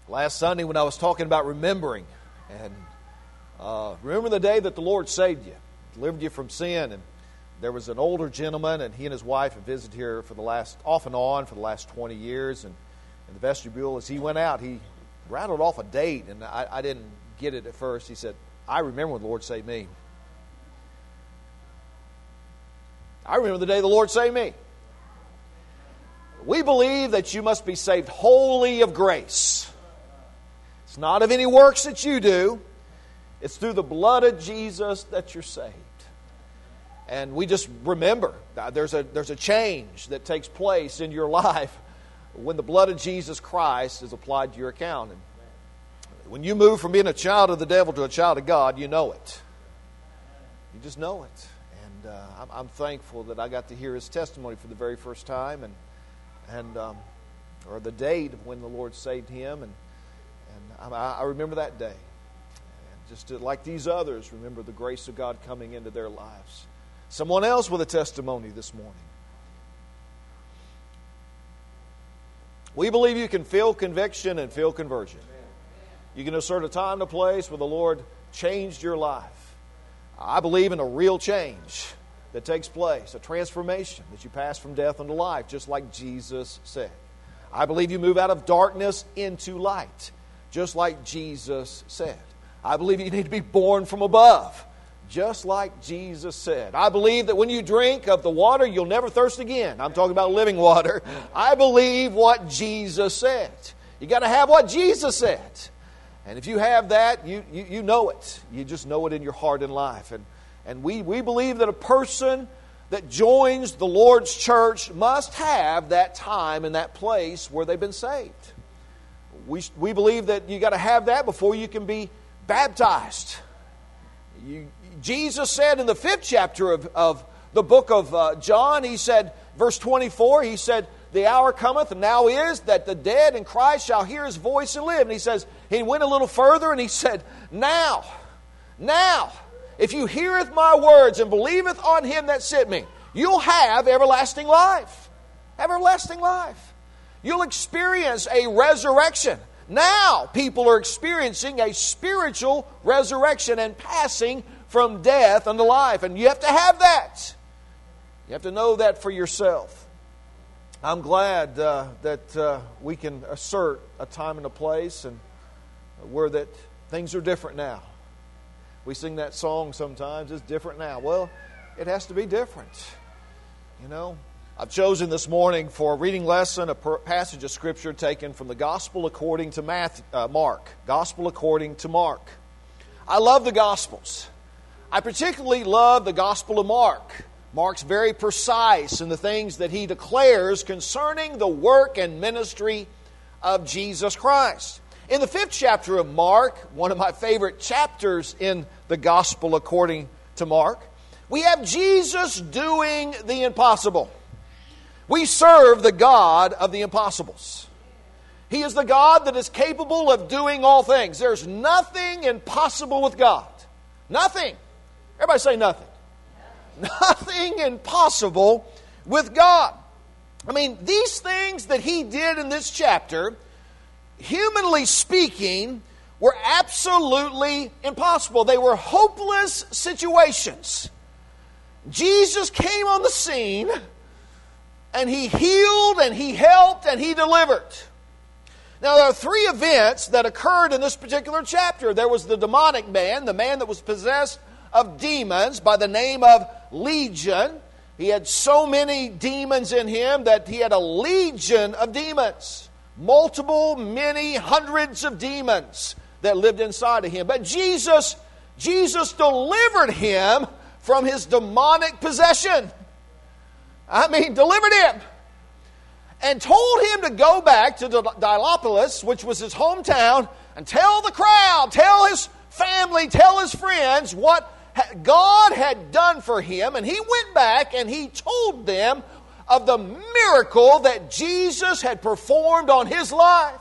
Last Sunday when I was talking about remembering, and remember the day that the Lord saved you, delivered you from sin, and there was an older gentleman, and he and his wife had visited here off and on for the last 20 years, and in the vestibule, as he went out, he rattled off a date, and I didn't get it at first. He said, "I remember when the Lord saved me. I remember the day the Lord saved me." We believe that you must be saved wholly of grace. It's not of any works that you do. It's through the blood of Jesus that you're saved. And we just remember there's a change that takes place in your life when the blood of Jesus Christ is applied to your account. And when you move from being a child of the devil to a child of God, you know it. You just know it. And I'm thankful that I got to hear his testimony for the very first time, or the date of when the Lord saved him, and I remember that day. And just like these others, remember the grace of God coming into their lives. Someone else with a testimony this morning. We believe you can feel conviction and feel conversion. You can assert a time and a place where the Lord changed your life. I believe in a real change that takes place, a transformation that you pass from death unto life, just like Jesus said. I believe you move out of darkness into light, just like Jesus said. I believe you need to be born from above, just like Jesus said. I believe that when you drink of the water, you'll never thirst again. I'm talking about living water. I believe what Jesus said. You got to have what Jesus said. And if you have that, you know it. You just know it in your heart and life. And we believe that a person that joins the Lord's church must have that time and that place where they've been saved. We believe that you got to have that before you can be baptized. Jesus said in the 5th chapter of the book of John, he said, verse 24, he said, "The hour cometh, and now is, that the dead in Christ shall hear His voice and live." And he says, he went a little further and he said, now, if you heareth my words and believeth on Him that sent me, you'll have everlasting life. Everlasting life. You'll experience a resurrection. Now people are experiencing a spiritual resurrection and passing from death unto life. And you have to have that. You have to know that for yourself. I'm glad that we can assert a time and a place and where that things are different now. We sing that song sometimes, it's different now. Well, it has to be different. You know, I've chosen this morning for a reading lesson a passage of Scripture taken from the Gospel according to Mark. Gospel according to Mark. I love the Gospels. I particularly love the Gospel of Mark. Mark's very precise in the things that he declares concerning the work and ministry of Jesus Christ. In the 5th chapter of Mark, one of my favorite chapters in the Gospel according to Mark, we have Jesus doing the impossible. We serve the God of the impossibles. He is the God that is capable of doing all things. There's nothing impossible with God. Nothing. Everybody say nothing. Nothing impossible with God. I mean, these things that He did in this chapter, humanly speaking, were absolutely impossible. They were hopeless situations. Jesus came on the scene, and He healed, and He helped, and He delivered. Now, there are 3 events that occurred in this particular chapter. There was the demonic man, the man that was possessed of demons by the name of Legion. He had so many demons in him that he had a legion of demons. Multiple, many hundreds of demons that lived inside of him. But Jesus delivered him from his demonic possession. I mean, delivered him. And told him to go back to Dilopolis, which was his hometown, and tell the crowd, tell his family, tell his friends what God had done for him. And he went back and he told them of the miracle that Jesus had performed on his life.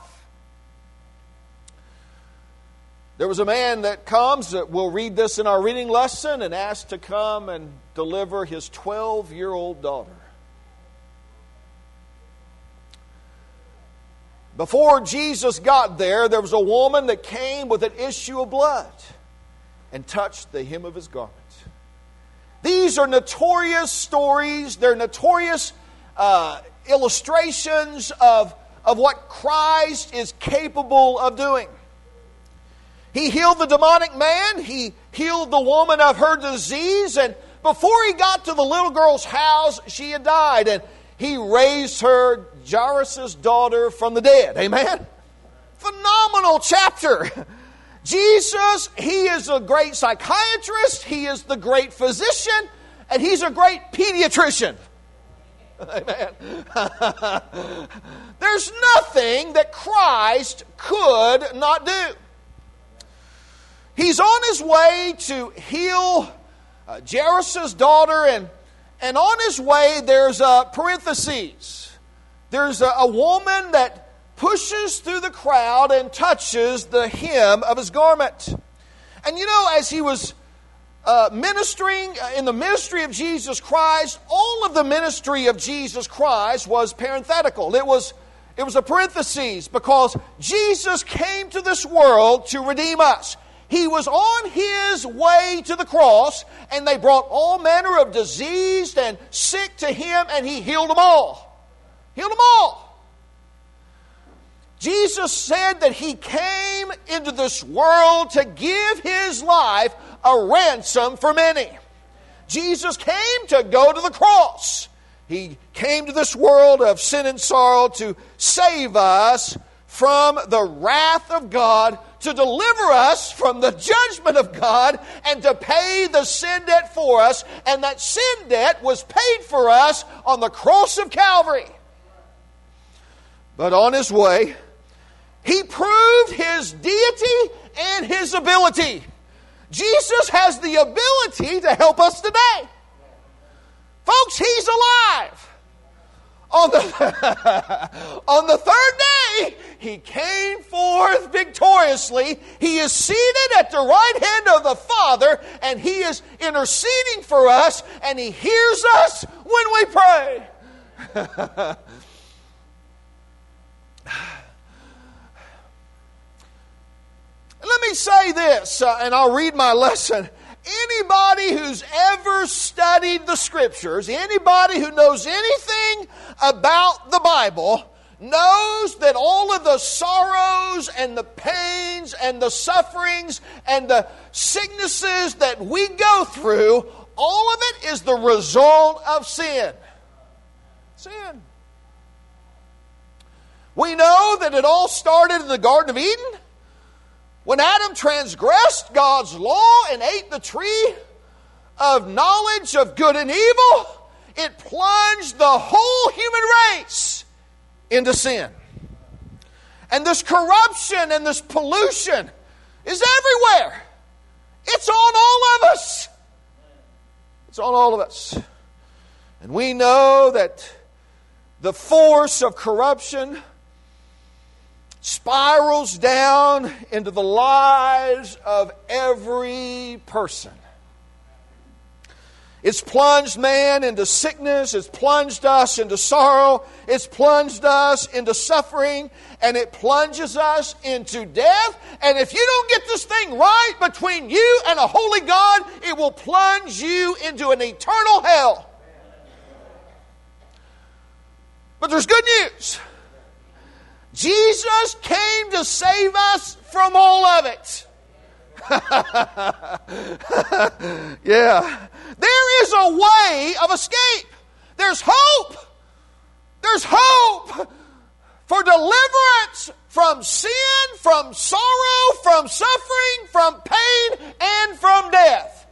There was a man that comes, we'll read this in our reading lesson, and asked to come and deliver his 12-year-old daughter. Before Jesus got there, there was a woman that came with an issue of blood and touched the hem of His garment. These are notorious stories. They're notorious illustrations of what Christ is capable of doing. He healed the demonic man. He healed the woman of her disease. And before He got to the little girl's house, she had died. And He raised her, Jairus' daughter, from the dead. Amen? Phenomenal chapter. Jesus, He is a great psychiatrist. He is the great physician. And He's a great pediatrician. Amen. There's nothing that Christ could not do. He's on His way to heal Jairus' daughter, and on His way there's a parenthesis. There's a woman that pushes through the crowd and touches the hem of His garment. And you know, as He was ministering in the ministry of Jesus Christ, all of the ministry of Jesus Christ was parenthetical. It was a parenthesis, because Jesus came to this world to redeem us. He was on His way to the cross, and they brought all manner of diseased and sick to Him, and He healed them all. Healed them all. Jesus said that He came into this world to give His life a ransom for many. Jesus came to go to the cross. He came to this world of sin and sorrow to save us from the wrath of God, to deliver us from the judgment of God, and to pay the sin debt for us. And that sin debt was paid for us on the cross of Calvary. But on His way, He proved His deity and His ability. Jesus has the ability to help us today. Folks, He's alive. On the third day, He came forth victoriously. He is seated at the right hand of the Father, and He is interceding for us, and He hears us when we pray. Let me say this, and I'll read my lesson. Anybody who's ever studied the Scriptures, anybody who knows anything about the Bible, knows that all of the sorrows and the pains and the sufferings and the sicknesses that we go through, all of it is the result of sin. Sin. We know that it all started in the Garden of Eden, when Adam transgressed God's law and ate the tree of knowledge of good and evil. It plunged the whole human race into sin. And this corruption and this pollution is everywhere. It's on all of us. It's on all of us. And we know that the force of corruption spirals down into the lives of every person. It's plunged man into sickness. It's plunged us into sorrow. It's plunged us into suffering. And it plunges us into death. And if you don't get this thing right between you and a holy God, it will plunge you into an eternal hell. But there's good news. Jesus came to save us from all of it. Yeah. There is a way of escape. There's hope. There's hope for deliverance from sin, from sorrow, from suffering, from pain, and from death.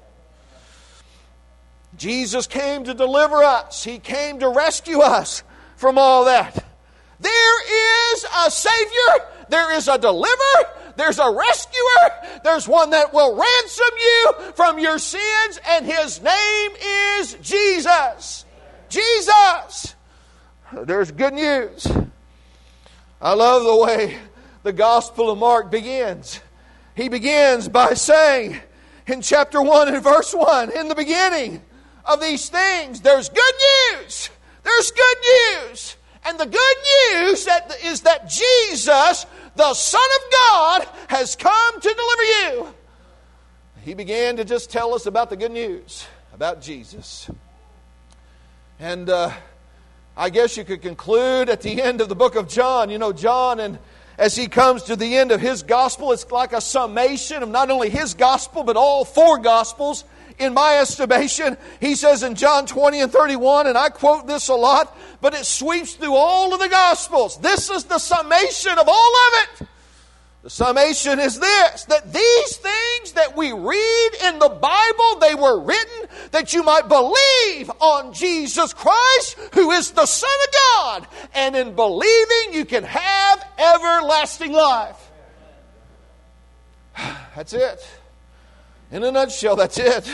Jesus came to deliver us. He came to rescue us from all that. There is a Savior. There is a deliverer. There's a rescuer. There's one that will ransom you from your sins, and His name is Jesus. Jesus. There's good news. I love the way the Gospel of Mark begins. He begins by saying in chapter 1 and verse 1, in the beginning of these things, there's good news. There's good news. And the good news is that Jesus, the Son of God, has come to deliver you. He began to just tell us about the good news, about Jesus. And I guess you could conclude at the end of the book of John. You know, John, and as he comes to the end of his gospel, it's like a summation of not only his gospel, but all four gospels. In my estimation, he says in John 20 and 31, and I quote this a lot, but it sweeps through all of the Gospels. This is the summation of all of it. The summation is this, that these things that we read in the Bible, they were written that you might believe on Jesus Christ, who is the Son of God. And in believing, you can have everlasting life. That's it. In a nutshell, that's it.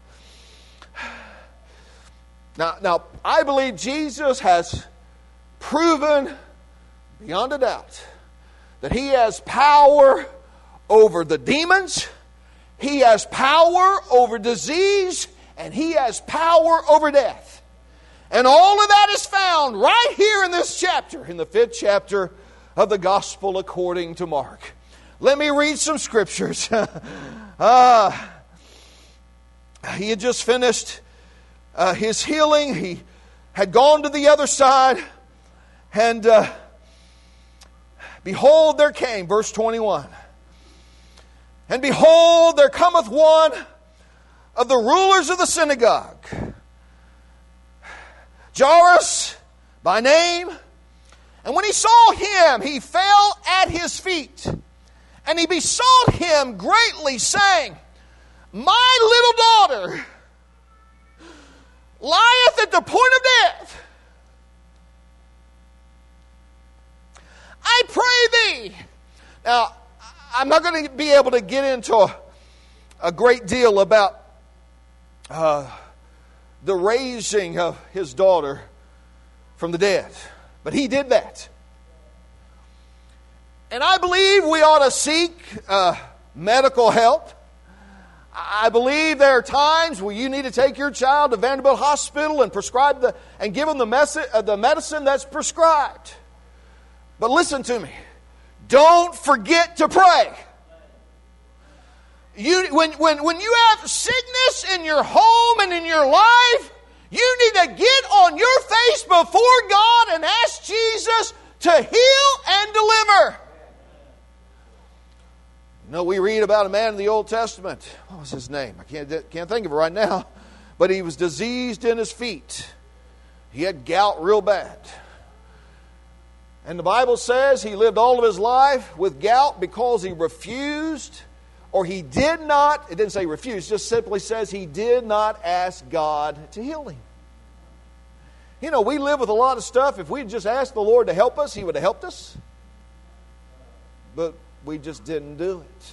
Now, I believe Jesus has proven beyond a doubt that He has power over the demons, He has power over disease, and He has power over death. And all of that is found right here in this chapter, in the 5th chapter of the Gospel according to Mark. Let me read some scriptures. He had just finished his healing. He had gone to the other side. And behold, there came, verse 21. And behold, there cometh one of the rulers of the synagogue, Jairus by name. And when he saw him, he fell at his feet. And he besought him greatly, saying, My little daughter lieth at the point of death. I pray thee. Now, I'm not going to be able to get into a great deal about the raising of his daughter from the dead. But he did that. And I believe we ought to seek medical help. I believe there are times where you need to take your child to Vanderbilt Hospital and prescribe and give them the medicine that's prescribed. But listen to me. Don't forget to pray. When you have sickness in your home and in your life, you need to get on your face before God and ask Jesus to heal and deliver. You know, we read about a man in the Old Testament. What was his name? I can't think of it right now. But he was diseased in his feet. He had gout real bad. And the Bible says he lived all of his life with gout because he refused, or he did not, it didn't say refused, it just simply says he did not ask God to heal him. You know, we live with a lot of stuff. If we'd just asked the Lord to help us, He would have helped us. But we just didn't do it.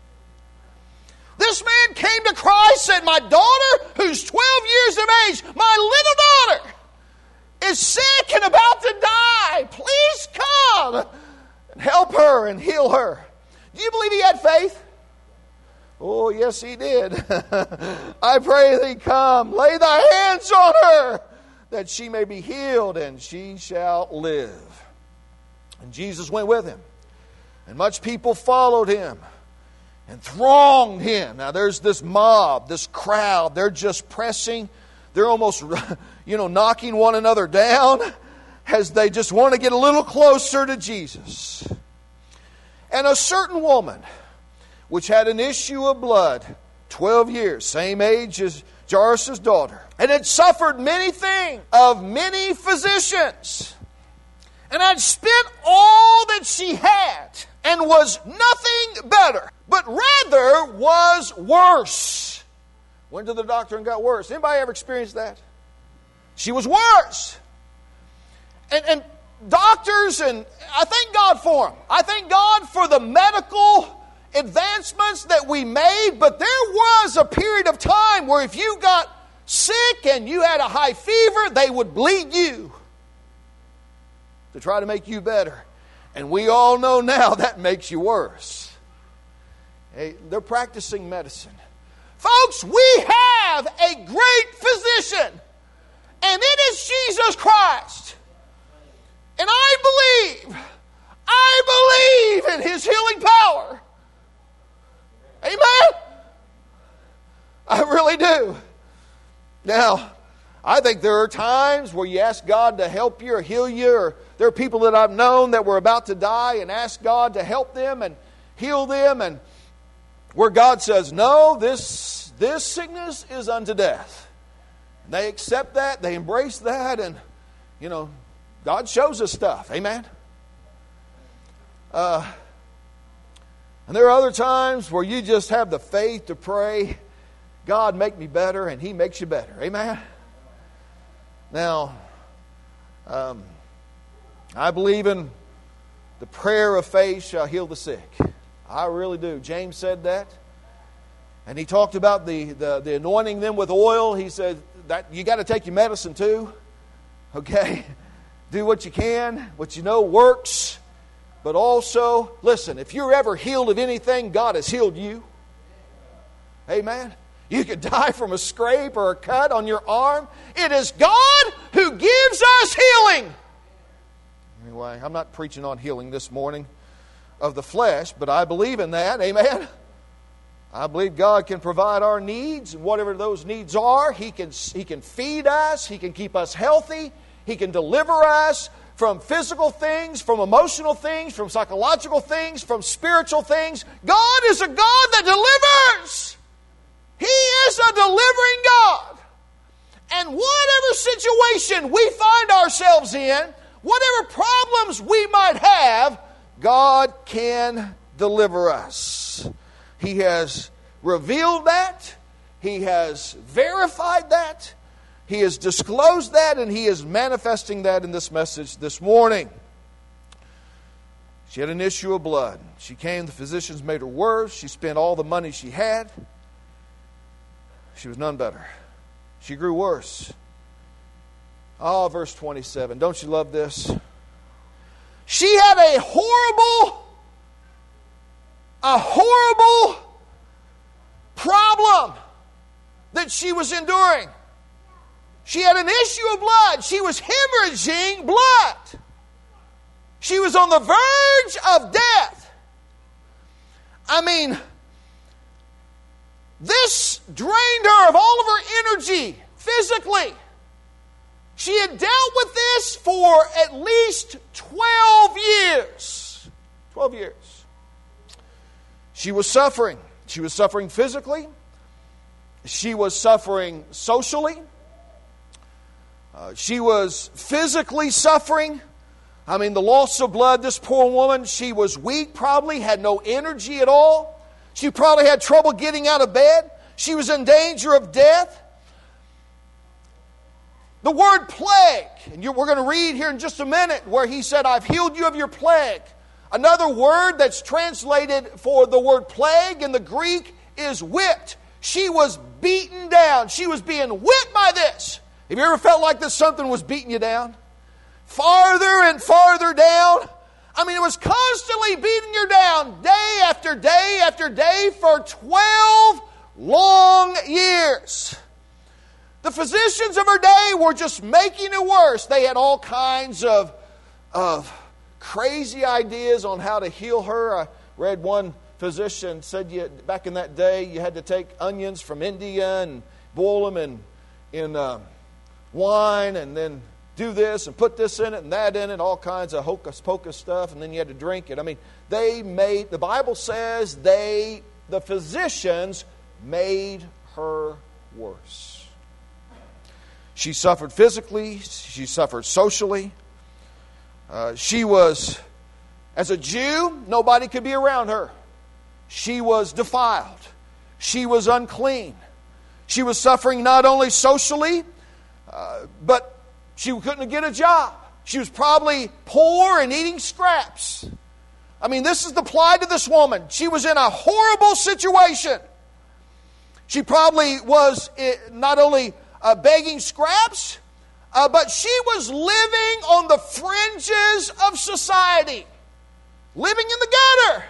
This man came to Christ, said, my daughter, who's 12 years of age, my little daughter, is sick and about to die. Please come and help her and heal her. Do you believe he had faith? Oh, yes, he did. I pray thee come, lay thy hands on her, that she may be healed, and she shall live. And Jesus went with him. And much people followed him and thronged him. Now there's this mob, this crowd. They're just pressing. They're almost, knocking one another down as they just want to get a little closer to Jesus. And a certain woman, which had an issue of blood, 12 years, same age as Jairus' daughter, and had suffered many things of many physicians, and had spent all that she had, and was nothing better, but rather was worse. Went to the doctor and got worse. Anybody ever experienced that? She was worse. And doctors, and I thank God for them. I thank God for the medical advancements that we made, but there was a period of time where if you got sick and you had a high fever, they would bleed you to try to make you better. And we all know now that makes you worse. Hey, they're practicing medicine. Folks, we have a great physician, and it is Jesus Christ. And I believe in His healing power. Amen? I really do. Now, I think there are times where you ask God to help you or heal you, or there are people that I've known that were about to die and ask God to help them and heal them, and where God says, no, this sickness is unto death. And they accept that, they embrace that, and, God shows us stuff. Amen? And there are other times where you just have the faith to pray, God, make me better, and He makes you better. Amen? Now, I believe in the prayer of faith shall heal the sick. I really do. James said that. And he talked about the anointing them with oil. He said that you got to take your medicine too. Okay? Do what you can, what you know works. But also, listen, if you're ever healed of anything, God has healed you. Amen? You could die from a scrape or a cut on your arm. It is God who gives us healing. Anyway, I'm not preaching on healing this morning of the flesh, but I believe in that. Amen? I believe God can provide our needs, and whatever those needs are, He can feed us, He can keep us healthy, He can deliver us from physical things, from emotional things, from psychological things, from spiritual things. God is a God that delivers. He is a delivering God. And whatever situation we find ourselves in, whatever problems we might have, God can deliver us. He has revealed that. He has verified that. He has disclosed that, and He is manifesting that in this message this morning. She had an issue of blood. She came, the physicians made her worse. She spent all the money she had. She was none better. She grew worse. Oh, verse 27. Don't you love this? She had a horrible problem that she was enduring. She had an issue of blood. She was hemorrhaging blood. She was on the verge of death. I mean, this drained her of all of her energy physically. She had dealt with this for at least 12 years. 12 years. She was suffering. She was suffering physically. She was suffering socially. She was physically suffering. I mean, the loss of blood, this poor woman, she was weak probably, had no energy at all. She probably had trouble getting out of bed. She was in danger of death. The word plague, and we're going to read here in just a minute where He said, I've healed you of your plague. Another word that's translated for the word plague in the Greek is whipped. She was beaten down. She was being whipped by this. Have you ever felt like this something was beating you down? Farther and farther down. I mean, it was constantly beating you down day after day after day for 12 long years. The physicians of her day were just making it worse. They had all kinds of crazy ideas on how to heal her. I read one physician said back in that day you had to take onions from India and boil them in wine and then do this and put this in it and that in it, all kinds of hocus pocus stuff, and then you had to drink it. I mean, the Bible says the physicians made her worse. She suffered physically, she suffered socially. She was, as a Jew, nobody could be around her. She was defiled. She was unclean. She was suffering not only socially, but she couldn't get a job. She was probably poor and eating scraps. I mean, this is the plight of this woman. She was in a horrible situation. She probably was not only begging scraps, but she was living on the fringes of society, living in the gutter.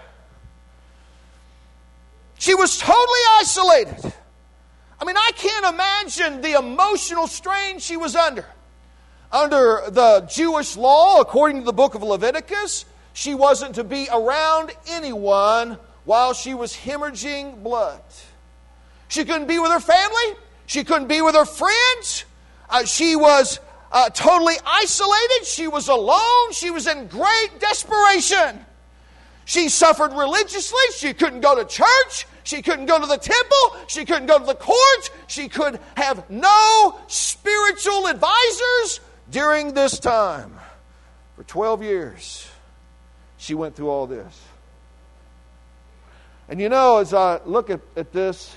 She was totally isolated. I mean, I can't imagine the emotional strain she was under. Under the Jewish law, according to the book of Leviticus, she wasn't to be around anyone while she was hemorrhaging blood. She couldn't be with her family. She couldn't be with her friends. She was totally isolated. She was alone. She was in great desperation. She suffered religiously. She couldn't go to church. She couldn't go to the temple. She couldn't go to the courts. She could have no spiritual advisors during this time. For 12 years, she went through all this. And you know, as I look at this,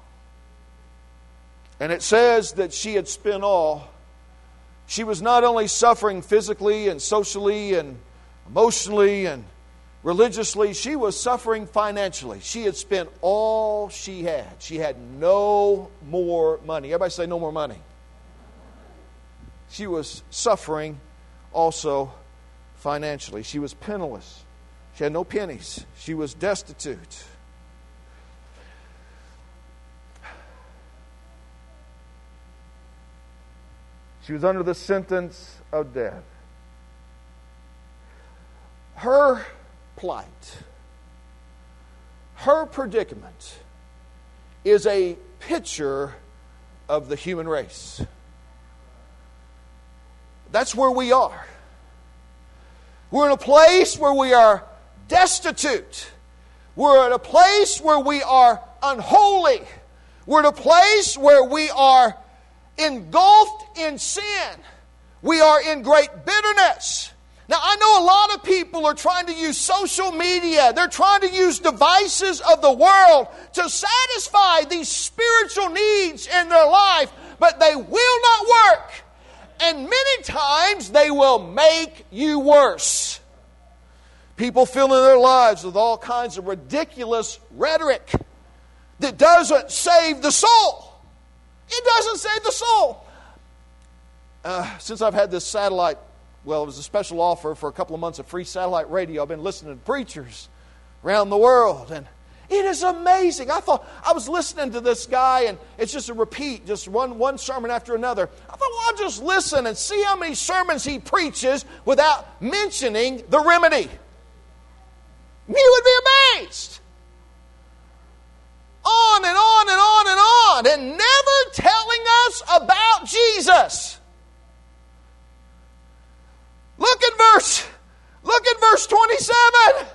and it says that she had spent all, she was not only suffering physically and socially and emotionally and religiously, she was suffering financially. She had spent all she had. She had no more money. Everybody say no more money. She was suffering also financially. She was penniless. She had no pennies. She was destitute. She was under the sentence of death. Her plight, her predicament, is a picture of the human race. That's where we are. We're in a place where we are destitute. We're in a place where we are unholy. We're in a place where we are engulfed in sin. We are in great bitterness. Now, I know a lot of people are trying to use social media. They're trying to use devices of the world to satisfy these spiritual needs in their life, but they will not work. And many times they will make you worse. People filling their lives with all kinds of ridiculous rhetoric that doesn't save the soul. It doesn't save the soul. Since I've had this satellite, well, it was a special offer for a couple of months of free satellite radio. I've been listening to preachers around the world, and it is amazing. I was listening to this guy, and it's just a repeat, just one sermon after another. I thought, well, I'll just listen and see how many sermons he preaches without mentioning the remedy. You would be amazed. On and on and on and on, and never telling us about Jesus. Look at verse 27.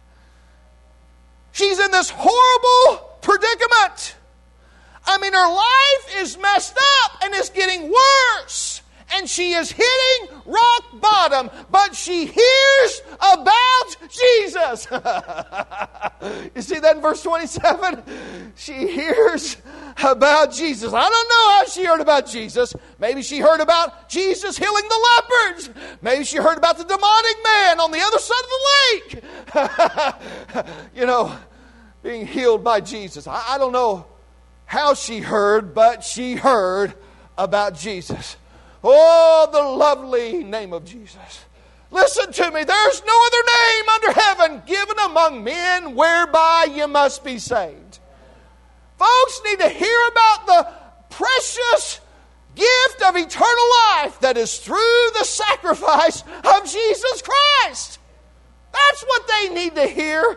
She's in this horrible predicament. I mean, her life is messed up and it's getting worse. And she is hitting rock bottom, but she hears about Jesus. You see that in verse 27? She hears about Jesus. I don't know how she heard about Jesus. Maybe she heard about Jesus healing the lepers. Maybe she heard about the demonic man on the other side of the lake. You know, being healed by Jesus. I don't know how she heard, but she heard about Jesus. Oh, the lovely name of Jesus. Listen to me. There's no other name under heaven given among men whereby you must be saved. Folks need to hear about the precious gift of eternal life that is through the sacrifice of Jesus Christ. That's what they need to hear.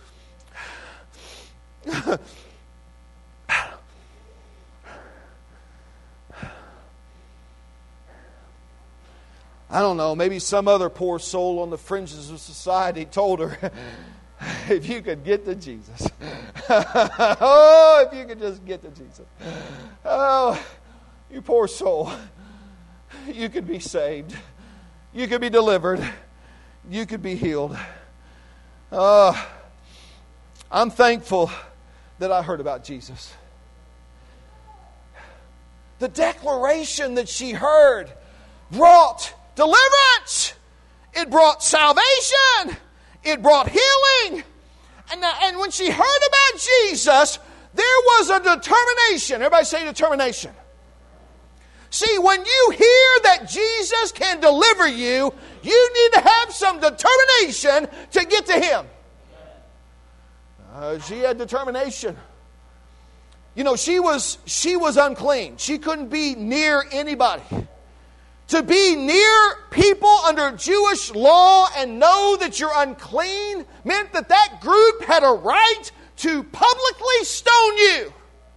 I don't know, maybe some other poor soul on the fringes of society told her, if you could get to Jesus. Oh, if you could just get to Jesus. Oh, you poor soul. You could be saved. You could be delivered. You could be healed. I'm thankful that I heard about Jesus. The declaration that she heard brought deliverance. It brought salvation. It brought healing. And when she heard about Jesus, there was a determination. Everybody say determination. See, when you hear that Jesus can deliver you, you need to have some determination to get to Him. She had determination. You know, she was unclean. She couldn't be near anybody. To be near people under Jewish law and know that you're unclean meant that that group had a right to publicly stone you.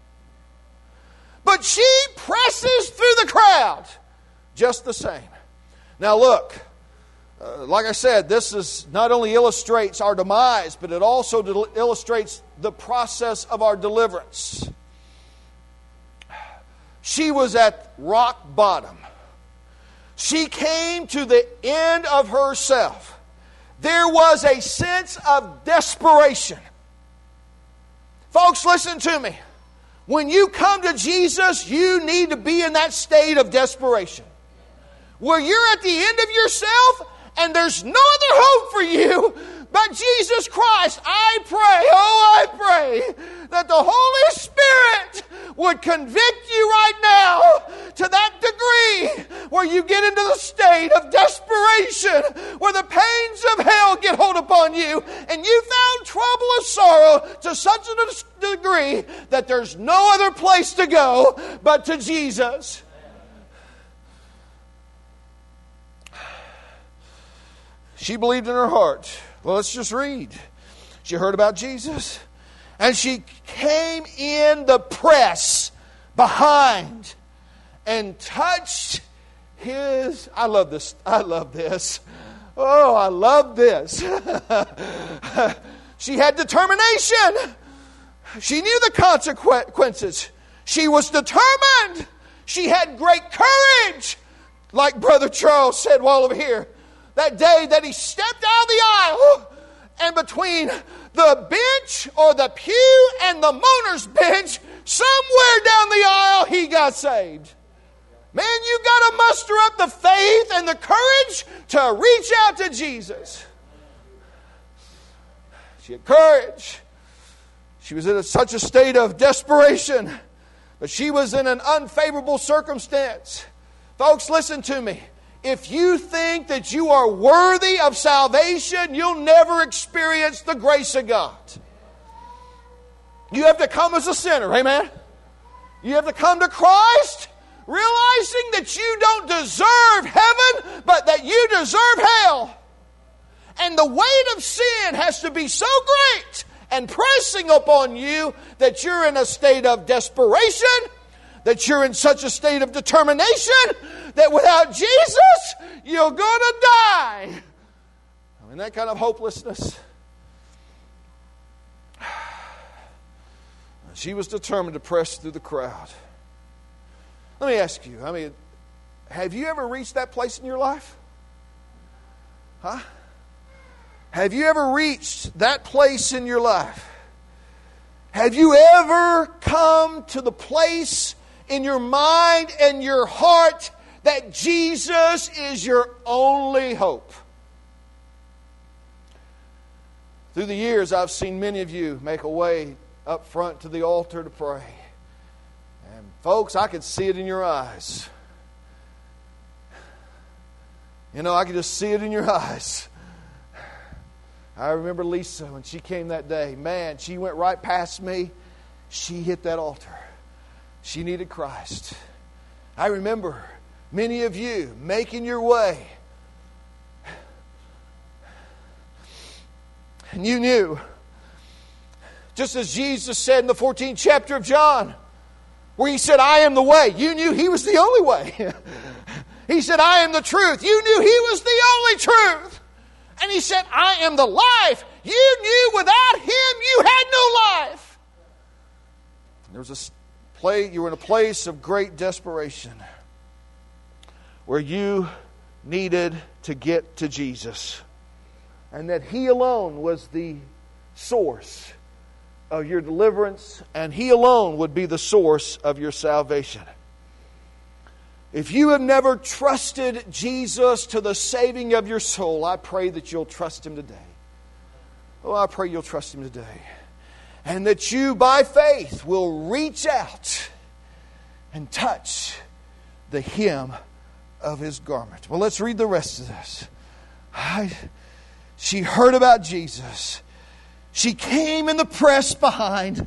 But she presses through the crowd just the same. Now look, like I said, this is not only illustrates our demise, but it also illustrates the process of our deliverance. She was at rock bottom. She came to the end of herself. There was a sense of desperation. Folks, listen to me. When you come to Jesus, you need to be in that state of desperation, where you're at the end of yourself and there's no other hope for you but Jesus Christ. I pray that the Holy Spirit would convict you right now to that degree where you get into the state of desperation, where the pains of hell get hold upon you, and you found trouble and sorrow to such a degree that there's no other place to go but to Jesus. She believed in her heart. Well, let's just read. She heard about Jesus, and she came in the press behind and touched His... I love this. Oh, I love this. She had determination. She knew the consequences. She was determined. She had great courage. Like Brother Charles said while over here, that day that he stepped out of the aisle, and between the bench or the pew and the mourner's bench, somewhere down the aisle, he got saved. Man, you got to muster up the faith and the courage to reach out to Jesus. She had courage. She was in such a state of desperation, but she was in an unfavorable circumstance. Folks, listen to me. If you think that you are worthy of salvation, you'll never experience the grace of God. You have to come as a sinner, amen? You have to come to Christ, realizing that you don't deserve heaven, but that you deserve hell. And the weight of sin has to be so great and pressing upon you that you're in a state of desperation, that you're in such a state of determination that without Jesus, you're going to die. I mean, that kind of hopelessness. She was determined to press through the crowd. Let me ask you, have you ever reached that place in your life? Huh? Have you ever reached that place in your life? Have you ever come to the place in your mind and your heart that Jesus is your only hope? Through the years, I've seen many of you make a way up front to the altar to pray. And folks, I could see it in your eyes. You know, I could just see it in your eyes. I remember Lisa when she came that day. Man, she went right past me. She hit that altar. She needed Christ. I remember many of you making your way. And you knew, just as Jesus said in the 14th chapter of John, where He said, I am the way. You knew He was the only way. He said, I am the truth. You knew He was the only truth. And He said, I am the life. You knew without Him you had no life. There was you were in a place of great desperation where you needed to get to Jesus, and that He alone was the source of your deliverance, and He alone would be the source of your salvation. If you have never trusted Jesus to the saving of your soul, I pray that you'll trust Him today. Oh, I pray you'll trust Him today. And that you, by faith, will reach out and touch the hem of His garment. Well, let's read the rest of this. She heard about Jesus. She came in the press behind.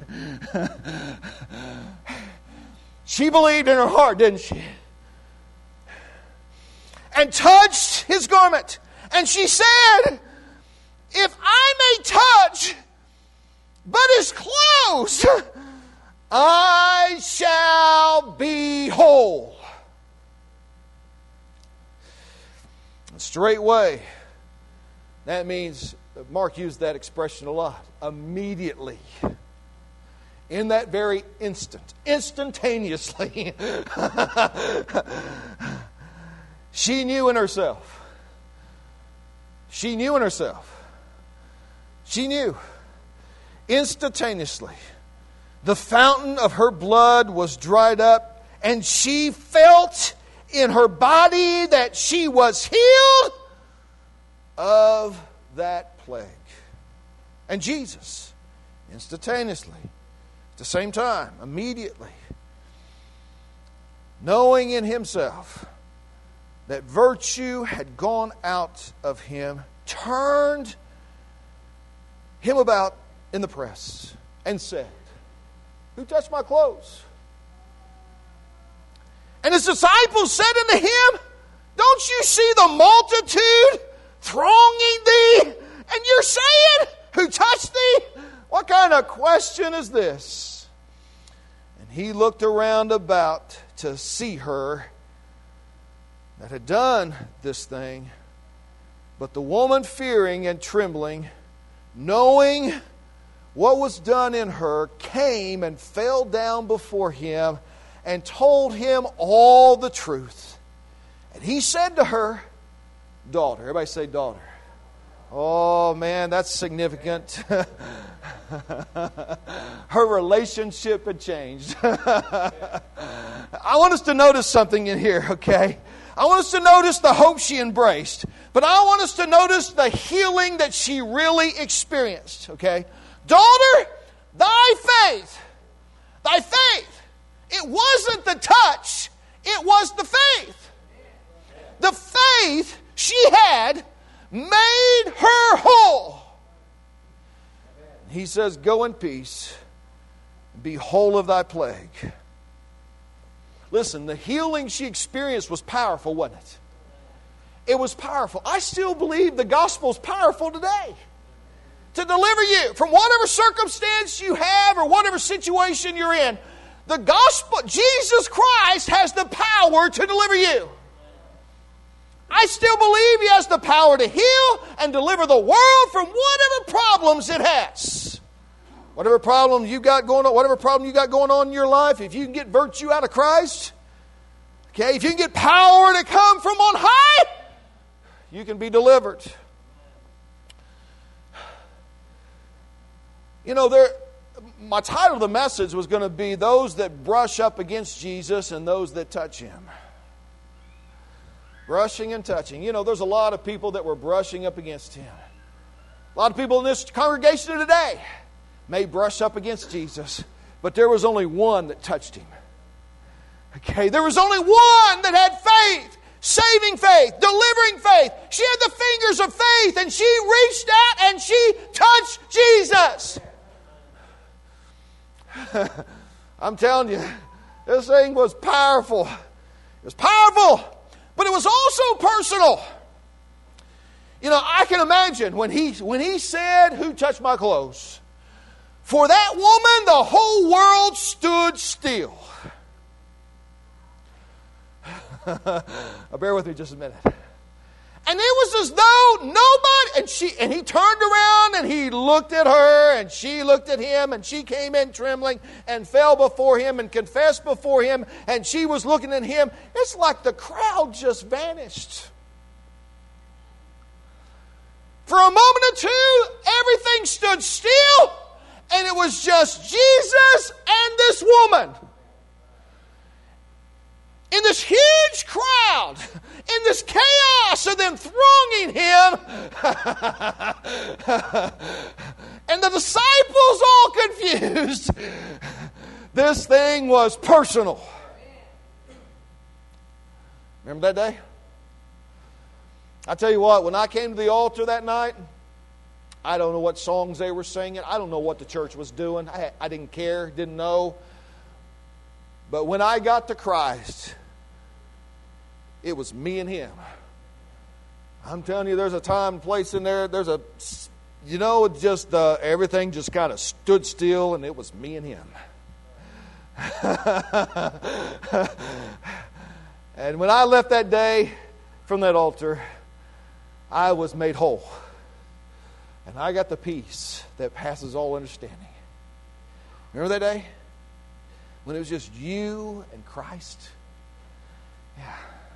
She believed in her heart, didn't she? and touched his garment. And she said, if I may touch but his clothes, I shall be whole. Straightway. That means, Mark used that expression a lot. Immediately. In that very instant. Instantaneously. She knew in herself. She knew in herself. She knew. Instantaneously. The fountain of her blood was dried up, and she felt in her body that she was healed of that plague. And Jesus, instantaneously, at the same time, immediately, knowing in himself that virtue had gone out of him, turned him about in the press and said, who touched my clothes? And his disciples said unto him, don't you see the multitude thronging thee? And you're saying, who touched thee? What kind of question is this? And he looked around about to see her that had done this thing. But the woman, fearing and trembling, knowing what was done in her, came and fell down before him and told him all the truth. And he said to her, daughter. Everybody say daughter. Oh man, that's significant. Her relationship had changed. I want us to notice something in here, okay? I want us to notice the hope she embraced. But I want us to notice the healing that she really experienced, okay? Daughter, thy faith. It wasn't the touch, it was the faith. The faith she had made her whole. He says, go in peace, be whole of thy plague. Listen, the healing she experienced was powerful, wasn't it? It was powerful. I still believe the gospel is powerful today to deliver you from whatever circumstance you have or whatever situation you're in. The gospel, Jesus Christ has the power to deliver you. I still believe He has the power to heal and deliver the world from whatever problems it has. Whatever problem you got going on in your life, if you can get virtue out of Christ, okay, if you can get power to come from on high, you can be delivered. You know, my title of the message was going to be those that brush up against Jesus and those that touch Him. Brushing and touching. You know, there's a lot of people that were brushing up against Him. A lot of people in this congregation today may brush up against Jesus, but there was only one that touched Him. Okay, there was only one that had faith, saving faith, delivering faith. She had the fingers of faith, and she reached out and she touched Jesus. I'm telling you, this thing was powerful. It was powerful, but it was also personal. You know, I can imagine when he said, "Who touched my clothes?" For that woman, the whole world stood still. Bear with me just a minute. And it was as though nobody, and he turned around and he looked at her and she looked at him and she came in trembling and fell before him and confessed before him and she was looking at him. It's like the crowd just vanished. For a moment or two, everything stood still and it was just Jesus and this woman. In this huge crowd, in this chaos of them thronging Him, and the disciples all confused, this thing was personal. Remember that day? I tell you what, when I came to the altar that night, I don't know what songs they were singing. I don't know what the church was doing. I didn't care, didn't know. But when I got to Christ, it was me and Him. I'm telling you, there's a time and place in there. There's a, just everything just kind of stood still, and it was me and him. And when I left that day from that altar, I was made whole. And I got the peace that passes all understanding. Remember that day? When it was just you and Christ? Yeah.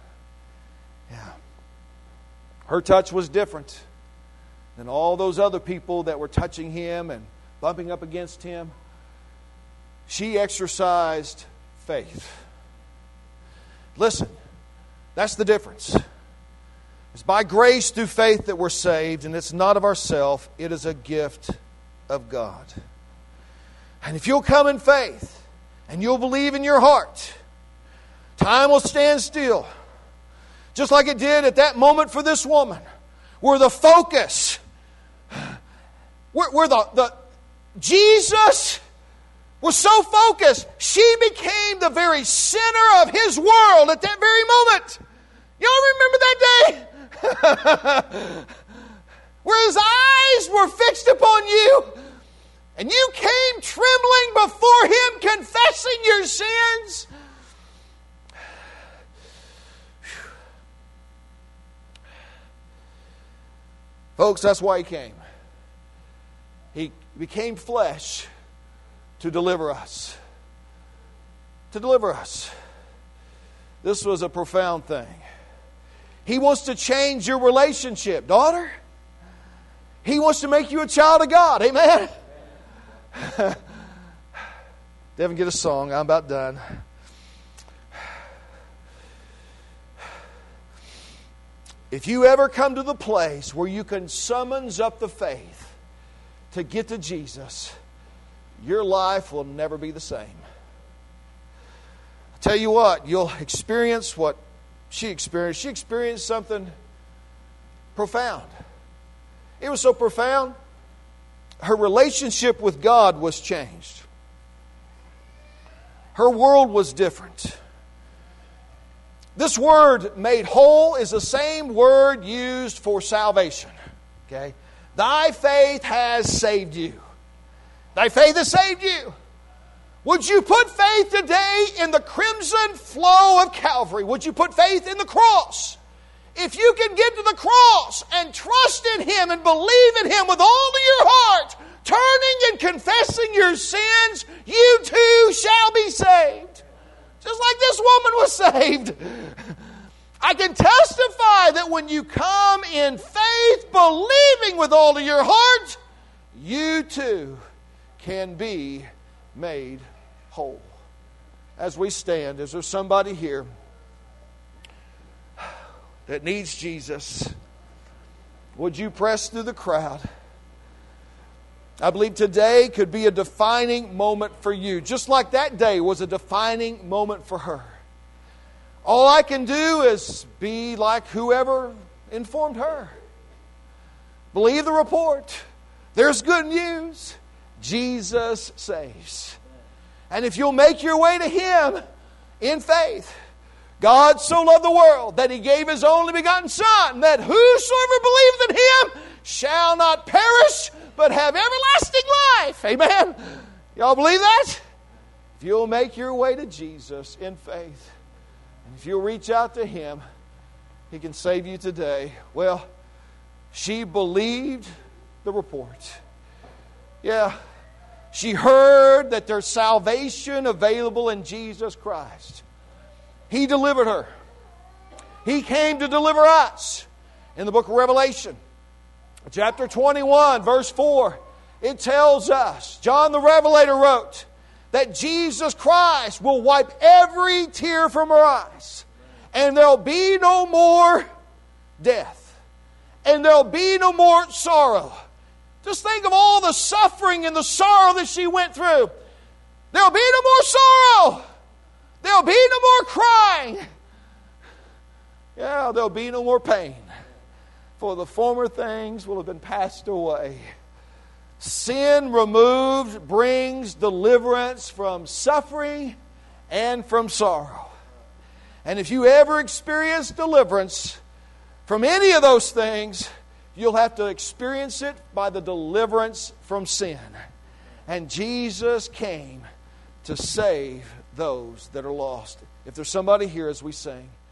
Her touch was different than all those other people that were touching him and bumping up against him. She exercised faith. Listen, that's the difference. It's by grace through faith that we're saved, and it's not of ourselves. It is a gift of God. And if you'll come in faith and you'll believe in your heart, time will stand still. Just like it did at that moment for this woman, where the focus, where the Jesus was so focused, she became the very center of his world at that very moment. Y'all remember that day? Where his eyes were fixed upon you, and you came trembling before him, confessing your sins. Folks, that's why he came. He became flesh to deliver us. To deliver us. This was a profound thing. He wants to change your relationship, daughter. He wants to make you a child of God. Amen? Devin, get a song. I'm about done. If you ever come to the place where you can summons up the faith to get to Jesus, your life will never be the same. I tell you what, you'll experience what she experienced. She experienced something profound. It was so profound, her relationship with God was changed. Her world was different. This word, made whole, is the same word used for salvation. Okay? Thy faith has saved you. Thy faith has saved you. Would you put faith today in the crimson flow of Calvary? Would you put faith in the cross? If you can get to the cross and trust in Him and believe in Him with all of your heart, turning and confessing your sins, you too shall be saved. Just like this woman was saved. I can testify that when you come in faith, believing with all of your heart, you too can be made whole. As we stand, is there somebody here that needs Jesus? Would you press through the crowd? I believe today could be a defining moment for you, just like that day was a defining moment for her. All I can do is be like whoever informed her. Believe the report. There's good news. Jesus saves. And if you'll make your way to Him in faith, God so loved the world that He gave His only begotten Son, that whosoever believeth in Him shall not perish, but have everlasting life. Amen. Y'all believe that? If you'll make your way to Jesus in faith, and if you'll reach out to Him, He can save you today. Well, she believed the report. Yeah. She heard that there's salvation available in Jesus Christ. He delivered her. He came to deliver us. In the book of Revelation, chapter 21, verse 4, it tells us, John the Revelator wrote, that Jesus Christ will wipe every tear from our eyes. And there'll be no more death. And there'll be no more sorrow. Just think of all the suffering and the sorrow that she went through. There'll be no more sorrow. There'll be no more crying. Yeah, there'll be no more pain. For the former things will have been passed away. Sin removed brings deliverance from suffering and from sorrow. And if you ever experience deliverance, from any of those things, you'll have to experience it by the deliverance from sin. And Jesus came to save those that are lost. If there's somebody here as we sing,